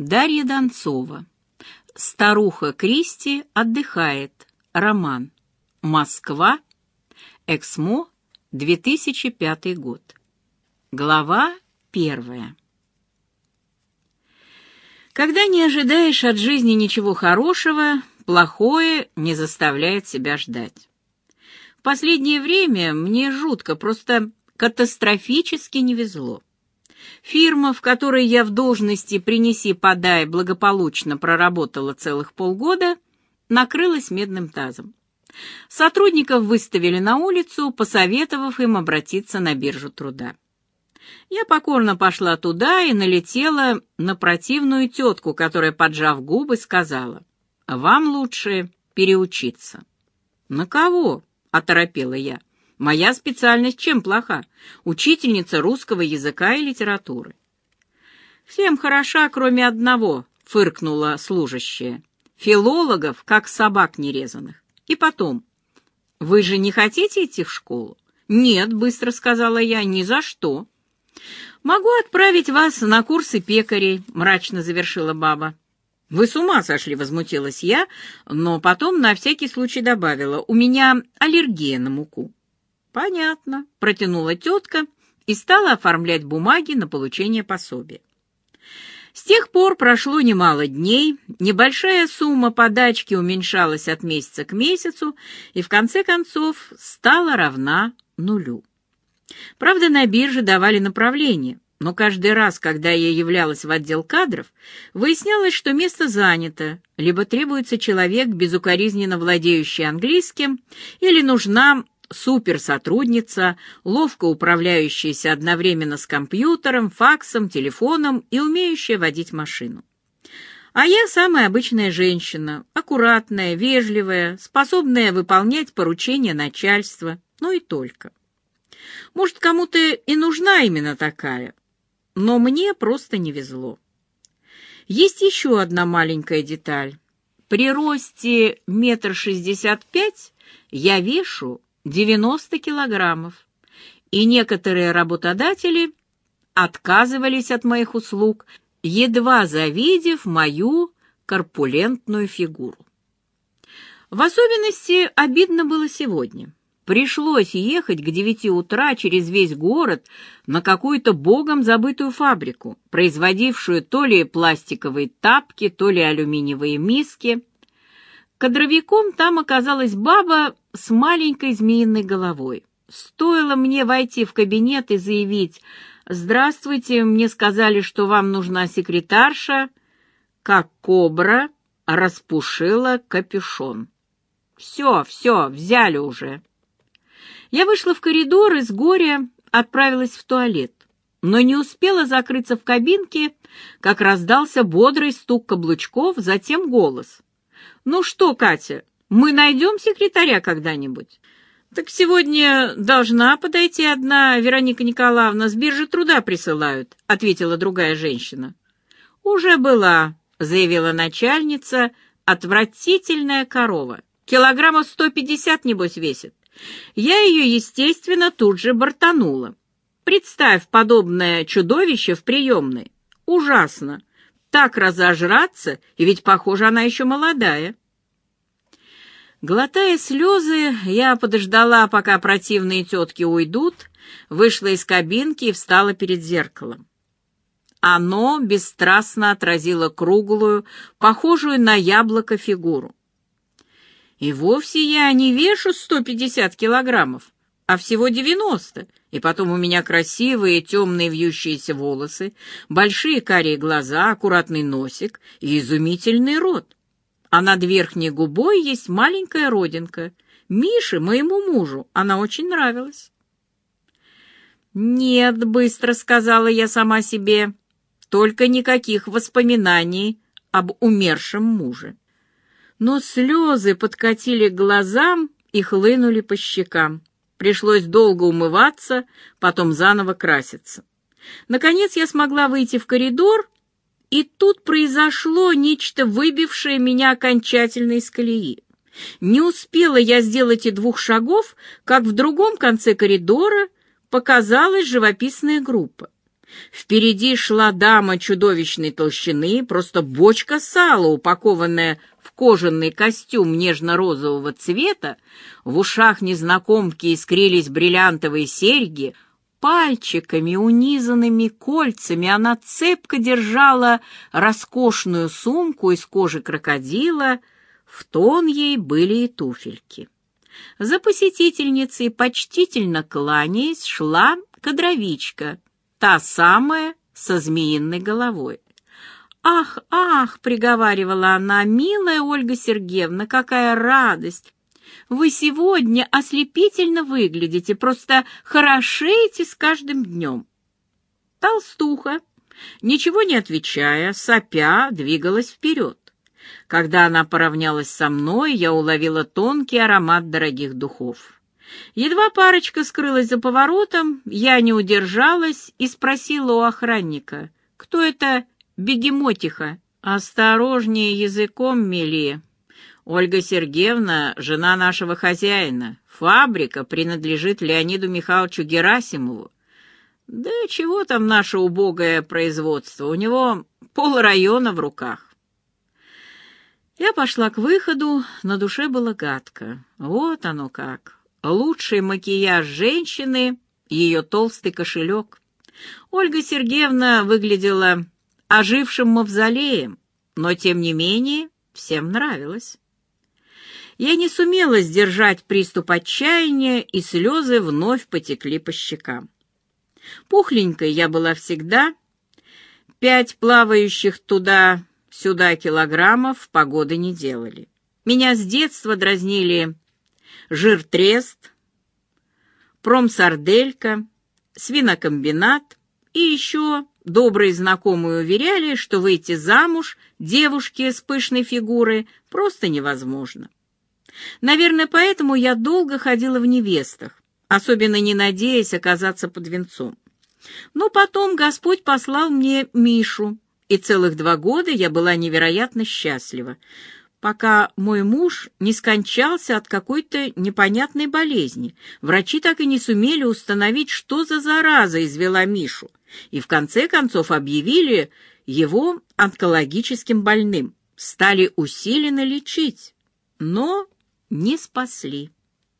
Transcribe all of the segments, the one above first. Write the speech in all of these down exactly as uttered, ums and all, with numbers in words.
Дарья Донцова. Старуха Кристи отдыхает. Роман. Москва. Эксмо. две тысячи пятый год. Глава первая. Когда не ожидаешь от жизни ничего хорошего, плохое не заставляет себя ждать. В последнее время мне жутко, просто катастрофически не везло. Фирма, в которой я в должности «принеси-подай» благополучно проработала целых полгода, накрылась медным тазом. Сотрудников выставили на улицу, посоветовав им обратиться на биржу труда. Я покорно пошла туда и налетела на противную тетку, которая, поджав губы, сказала: «Вам лучше переучиться». «На кого?» — оторопела я. «Моя специальность чем плоха? Учительница русского языка и литературы». «Всем хороша, кроме одного», — фыркнула служащая. «Филологов, как собак нерезанных. И потом, вы же не хотите идти в школу?» «Нет», — быстро сказала я, — «ни за что». «Могу отправить вас на курсы пекарей», — мрачно завершила баба. «Вы с ума сошли», — возмутилась я, но потом на всякий случай добавила: «У меня аллергия на муку». «Понятно», — протянула тетка и стала оформлять бумаги на получение пособия. С тех пор прошло немало дней, небольшая сумма подачки уменьшалась от месяца к месяцу и в конце концов стала равна нулю. Правда, на бирже давали направление, но каждый раз, когда я являлась в отдел кадров, выяснялось, что место занято, либо требуется человек, безукоризненно владеющий английским, или нужна суперсотрудница, ловко управляющаяся одновременно с компьютером, факсом, телефоном и умеющая водить машину. А я самая обычная женщина, аккуратная, вежливая, способная выполнять поручения начальства, ну и только. Может, кому-то и нужна именно такая, но мне просто не везло. Есть еще одна маленькая деталь. При росте метр шестьдесят пять я вешу девяносто килограммов, и некоторые работодатели отказывались от моих услуг, едва завидев мою корпулентную фигуру. В особенности обидно было сегодня. Пришлось ехать к девяти утра через весь город на какую-то богом забытую фабрику, производившую то ли пластиковые тапки, то ли алюминиевые миски. Кадровиком там оказалась баба с маленькой змеиной головой. Стоило мне войти в кабинет и заявить: «Здравствуйте, мне сказали, что вам нужна секретарша», как кобра распушила капюшон. «Все, все, взяли уже». Я вышла в коридор и с горя отправилась в туалет, но не успела закрыться в кабинке, как раздался бодрый стук каблучков, затем голос: «Ну что, Катя, мы найдем секретаря когда-нибудь?» «Так сегодня должна подойти одна, Вероника Николаевна, с биржи труда присылают», — ответила другая женщина. «Уже была», — заявила начальница, — «отвратительная корова. Килограммов сто пятьдесят, небось, весит». Я ее, естественно, тут же бортанула. Представь подобное чудовище в приемной. Ужасно. Так разожраться, и ведь, похоже, она еще молодая. Глотая слезы, я подождала, пока противные тетки уйдут, вышла из кабинки и встала перед зеркалом. Оно бесстрастно отразило круглую, похожую на яблоко фигуру. И вовсе я не вешу сто пятьдесят килограммов, а всего девяносто, и потом у меня красивые темные вьющиеся волосы, большие карие глаза, аккуратный носик и изумительный рот. А над верхней губой есть маленькая родинка. Мише, моему мужу, она очень нравилась. «Нет», — быстро сказала я сама себе, — «только никаких воспоминаний об умершем муже». Но слезы подкатили к глазам и хлынули по щекам. Пришлось долго умываться, потом заново краситься. Наконец я смогла выйти в коридор, и тут произошло нечто, выбившее меня окончательно из колеи. Не успела я сделать и двух шагов, как в другом конце коридора показалась живописная группа. Впереди шла дама чудовищной толщины, просто бочка сала, упакованная в кожаный костюм нежно-розового цвета, в ушах незнакомки искрились бриллиантовые серьги, пальчиками, унизанными кольцами, она цепко держала роскошную сумку из кожи крокодила, в тон ей были и туфельки. За посетительницей, почтительно кланяясь, шла кадровичка, та самая со змеиной головой. «Ах, ах!» — приговаривала она, — «милая Ольга Сергеевна, какая радость! Вы сегодня ослепительно выглядите, просто хорошеете с каждым днем». Толстуха, ничего не отвечая, сопя, двигалась вперед. Когда она поравнялась со мной, я уловила тонкий аромат дорогих духов. Едва парочка скрылась за поворотом, я не удержалась и спросила у охранника: «Кто это бегемотиха?» «Осторожнее языком мели. Ольга Сергеевна — жена нашего хозяина. Фабрика принадлежит Леониду Михайловичу Герасимову. Да чего там наше убогое производство, у него полрайона в руках». Я пошла к выходу, на душе было гадко. Вот оно как. Лучший макияж женщины — ее толстый кошелек. Ольга Сергеевна выглядела ожившим мавзолеем, но, тем не менее, всем нравилось. Я не сумела сдержать приступ отчаяния, и слезы вновь потекли по щекам. Пухленькой я была всегда, пять плавающих туда-сюда килограммов погоды не делали. Меня с детства дразнили жиртрест, промсарделька, свинокомбинат, и еще добрые знакомые уверяли, что выйти замуж девушке с пышной фигурой просто невозможно. Наверное, поэтому я долго ходила в невестах, особенно не надеясь оказаться под венцом. Но потом Господь послал мне Мишу, и целых два года я была невероятно счастлива, пока мой муж не скончался от какой-то непонятной болезни. Врачи так и не сумели установить, что за зараза извела Мишу, и в конце концов объявили его онкологическим больным, стали усиленно лечить, но не спасли.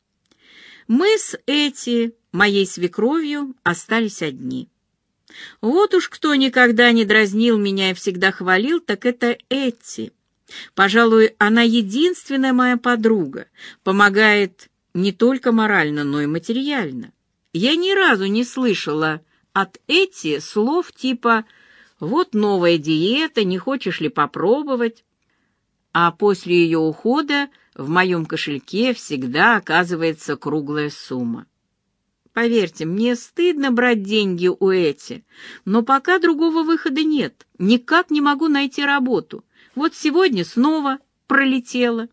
Мы с Эти, моей свекровью, остались одни. Вот уж кто никогда не дразнил меня и всегда хвалил, так это Эти. Пожалуй, она единственная моя подруга, помогает не только морально, но и материально. Я ни разу не слышала от Эти слов типа «вот новая диета, не хочешь ли попробовать?», а после ее ухода в моем кошельке всегда оказывается круглая сумма. Поверьте, мне стыдно брать деньги у Эти, но пока другого выхода нет, никак не могу найти работу. Вот сегодня снова пролетела.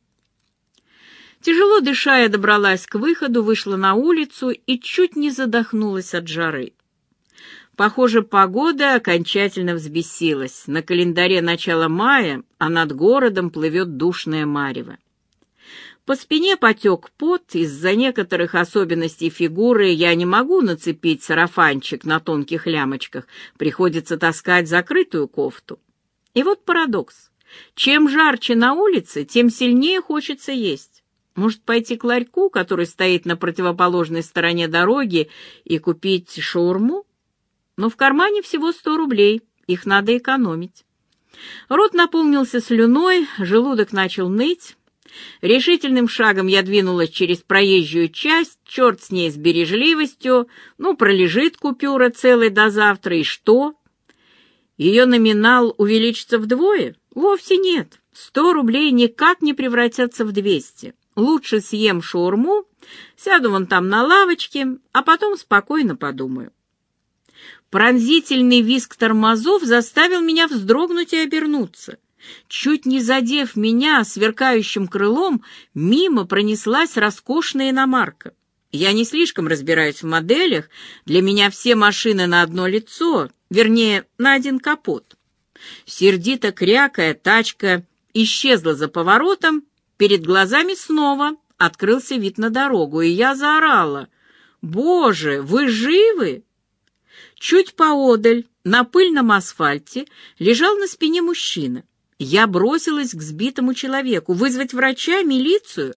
Тяжело дыша, я добралась к выходу, вышла на улицу и чуть не задохнулась от жары. Похоже, погода окончательно взбесилась. На календаре начало мая, а над городом плывет душное марево. По спине потек пот, из-за некоторых особенностей фигуры я не могу нацепить сарафанчик на тонких лямочках, приходится таскать закрытую кофту. И вот парадокс. Чем жарче на улице, тем сильнее хочется есть. Может, пойти к ларьку, который стоит на противоположной стороне дороги, и купить шаурму? Но в кармане всего сто рублей, их надо экономить. Рот наполнился слюной, желудок начал ныть. Решительным шагом я двинулась через проезжую часть, черт с ней с бережливостью, ну, пролежит купюра целой до завтра, и что? Ее номинал увеличится вдвое? Вовсе нет. Сто рублей никак не превратятся в двести. Лучше съем шаурму, сяду вон там на лавочке, а потом спокойно подумаю. Пронзительный визг тормозов заставил меня вздрогнуть и обернуться. Чуть не задев меня сверкающим крылом, мимо пронеслась роскошная иномарка. Я не слишком разбираюсь в моделях, для меня все машины на одно лицо, вернее, на один капот. Сердито крякая, тачка исчезла за поворотом, перед глазами снова открылся вид на дорогу, и я заорала: «Боже, вы живы?» Чуть поодаль, на пыльном асфальте, лежал на спине мужчина. Я бросилась к сбитому человеку. Вызвать врача, милицию?